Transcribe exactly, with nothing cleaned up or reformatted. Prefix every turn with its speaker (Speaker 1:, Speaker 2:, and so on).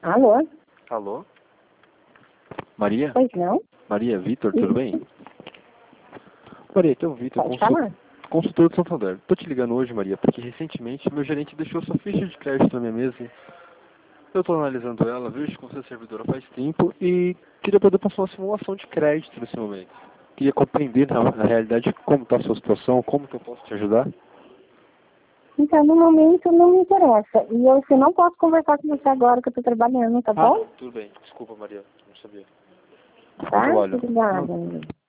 Speaker 1: Alô?
Speaker 2: Alô? Maria?
Speaker 1: Pois não?
Speaker 2: Maria, Vitor, tudo bem? Maria, aqui é o Vitor,
Speaker 1: Pode
Speaker 2: consul...
Speaker 1: falar.
Speaker 2: consultor do Santander. Tô te ligando hoje, Maria, porque recentemente meu gerente deixou sua ficha de crédito na minha mesa. Eu tô analisando ela, vejo que você é servidora faz tempo e queria poder passar uma simulação de crédito nesse momento. Queria compreender na, na realidade como está a sua situação, como que eu posso te ajudar.
Speaker 1: Então, no momento, não me interessa. E eu assim, não posso conversar com você agora que eu tô trabalhando, tá bom?
Speaker 2: Tudo bem, desculpa, Maria, não sabia.
Speaker 1: Tá?
Speaker 2: Trabalho.
Speaker 1: Obrigada.